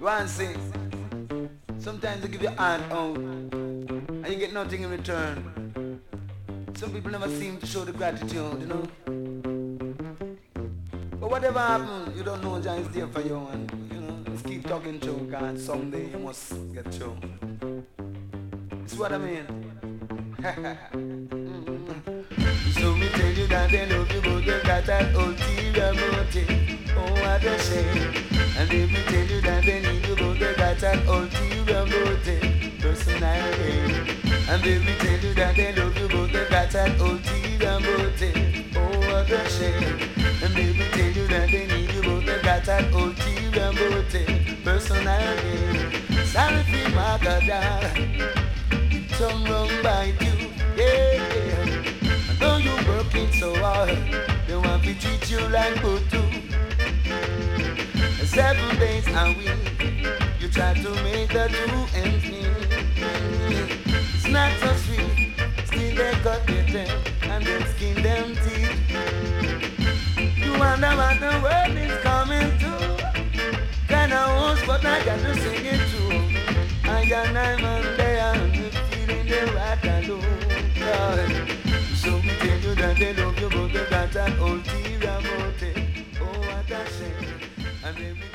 Go and sing. Sometimes they give you hand out and you get nothing in return. Some people never seem to show the gratitude, you know. But whatever happens, you don't know Jah is there for you, and you know, just keep talking to God. Someday you must get through. It's what I mean. So me tell you that they love you, but they got that ulterior motive. Oh, what a shame. And if me tell you that they need you, but they got that ulterior motive, personal gain. And if me tell you that they love you, but they got that ulterior motive. Oh, what a shame. And if me tell you that they need you, but they got that ulterior motive, personal gain. Sorry for my God, some wrong by you, yeah. And though you working so hard, they want to treat you like Butu. 7 days a week, you try to make the 2 ends meet. It's not so sweet, still they cut their teeth and then skin them teeth. You wonder what the world is coming to. Kinda host, but I got to sing it too. I got 9 man there and feeling the right alone. So we tell you that they love you, but they got an ulterior motive. Oh, what a shame. And every